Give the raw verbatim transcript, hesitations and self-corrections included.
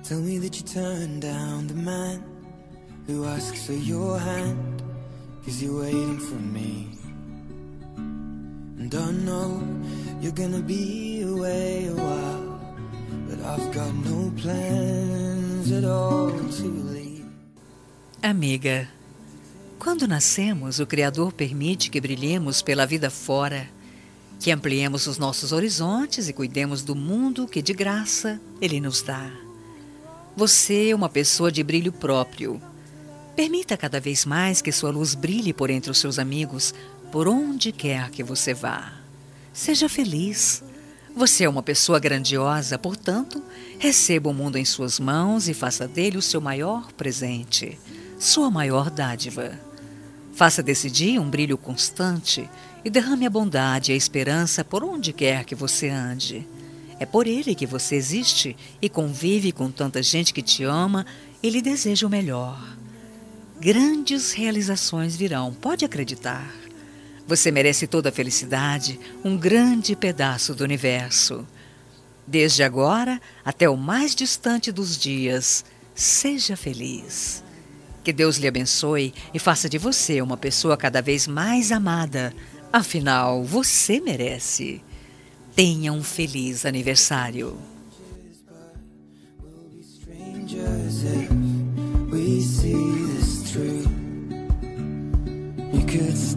Tell me that you turned down the man who asks for your hand, 'cause you're waiting for me. And I know you're gonna be away a while, but I've got no plans at all to leave. Amiga, quando nascemos, o Criador permite que brilhemos pela vida fora, que ampliemos os nossos horizontes e cuidemos do mundo que de graça Ele nos dá. Você é uma pessoa de brilho próprio. Permita cada vez mais que sua luz brilhe por entre os seus amigos, por onde quer que você vá. Seja feliz. Você é uma pessoa grandiosa, portanto, receba o mundo em suas mãos e faça dele o seu maior presente, sua maior dádiva. Faça desse dia um brilho constante e derrame a bondade e a esperança por onde quer que você ande. É por ele que você existe e convive com tanta gente que te ama e lhe deseja o melhor. Grandes realizações virão, pode acreditar. Você merece toda a felicidade, um grande pedaço do universo. Desde agora até o mais distante dos dias, seja feliz. Que Deus lhe abençoe e faça de você uma pessoa cada vez mais amada. Afinal, você merece. Tenha um feliz aniversário. We see this through. You could